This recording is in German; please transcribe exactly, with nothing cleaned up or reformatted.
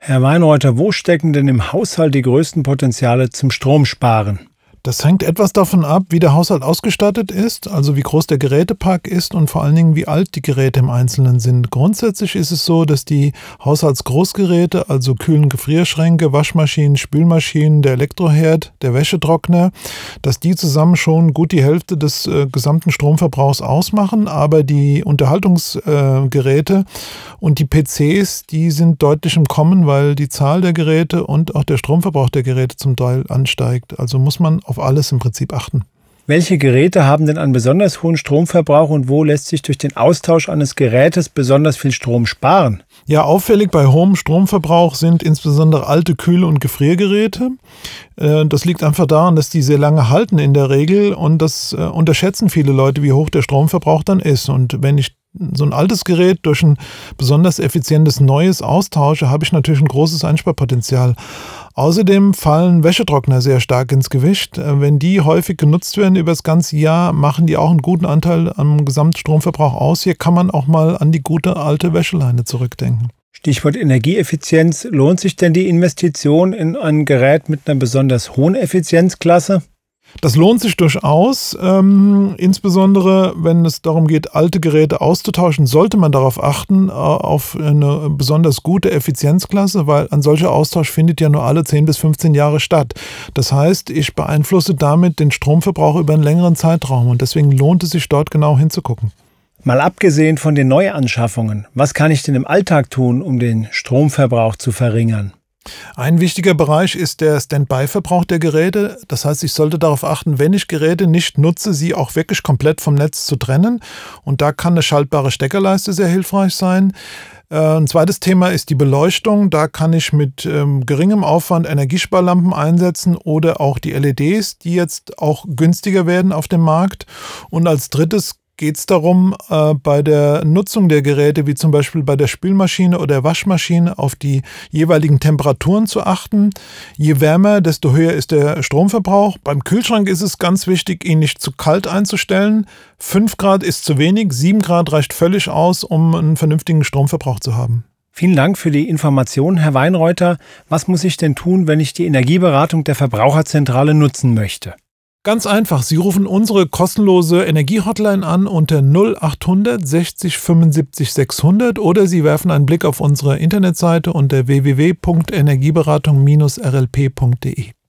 Herr Weinreuther, wo stecken denn im Haushalt die größten Potenziale zum Stromsparen? Das hängt etwas davon ab, wie der Haushalt ausgestattet ist, also wie groß der Gerätepark ist und vor allen Dingen, wie alt die Geräte im Einzelnen sind. Grundsätzlich ist es so, dass die Haushaltsgroßgeräte, also Kühl- und Gefrierschränke, Waschmaschinen, Spülmaschinen, der Elektroherd, der Wäschetrockner, dass die zusammen schon gut die Hälfte des äh, gesamten Stromverbrauchs ausmachen, aber die Unterhaltungsgeräte äh, und die P Cs, die sind deutlich im Kommen, weil die Zahl der Geräte und auch der Stromverbrauch der Geräte zum Teil ansteigt. Also muss man auf alles im Prinzip achten. Welche Geräte haben denn einen besonders hohen Stromverbrauch und wo lässt sich durch den Austausch eines Gerätes besonders viel Strom sparen? Ja, auffällig bei hohem Stromverbrauch sind insbesondere alte Kühl- und Gefriergeräte. Das liegt einfach daran, dass die sehr lange halten in der Regel und das unterschätzen viele Leute, wie hoch der Stromverbrauch dann ist. Und wenn ich so ein altes Gerät durch ein besonders effizientes neues austausche, habe ich natürlich ein großes Einsparpotenzial. Außerdem fallen Wäschetrockner sehr stark ins Gewicht. Wenn die häufig genutzt werden über das ganze Jahr, machen die auch einen guten Anteil am Gesamtstromverbrauch aus. Hier kann man auch mal an die gute alte Wäscheleine zurückdenken. Stichwort Energieeffizienz. Lohnt sich denn die Investition in ein Gerät mit einer besonders hohen Effizienzklasse? Das lohnt sich durchaus, ähm, insbesondere wenn es darum geht, alte Geräte auszutauschen, sollte man darauf achten, äh, auf eine besonders gute Effizienzklasse, weil ein solcher Austausch findet ja nur alle zehn bis fünfzehn Jahre statt. Das heißt, ich beeinflusse damit den Stromverbrauch über einen längeren Zeitraum und deswegen lohnt es sich dort genau hinzugucken. Mal abgesehen von den Neuanschaffungen, was kann ich denn im Alltag tun, um den Stromverbrauch zu verringern? Ein wichtiger Bereich ist der Standby-Verbrauch der Geräte. Das heißt, ich sollte darauf achten, wenn ich Geräte nicht nutze, sie auch wirklich komplett vom Netz zu trennen. Und da kann eine schaltbare Steckerleiste sehr hilfreich sein. Ein zweites Thema ist die Beleuchtung. Da kann ich mit ähm, geringem Aufwand Energiesparlampen einsetzen oder auch die L E Ds, die jetzt auch günstiger werden auf dem Markt. Und als drittes geht es darum, äh, bei der Nutzung der Geräte, wie zum Beispiel bei der Spülmaschine oder der Waschmaschine, auf die jeweiligen Temperaturen zu achten. Je wärmer, desto höher ist der Stromverbrauch. Beim Kühlschrank ist es ganz wichtig, ihn nicht zu kalt einzustellen. fünf Grad ist zu wenig, sieben Grad reicht völlig aus, um einen vernünftigen Stromverbrauch zu haben. Vielen Dank für die Information, Herr Weinreuther. Was muss ich denn tun, wenn ich die Energieberatung der Verbraucherzentrale nutzen möchte? Ganz einfach, Sie rufen unsere kostenlose Energie-Hotline an unter null acht hundert sechzig fünfundsiebzig sechshundert oder Sie werfen einen Blick auf unsere Internetseite unter w w w punkt energieberatung Bindestrich r l p punkt d e.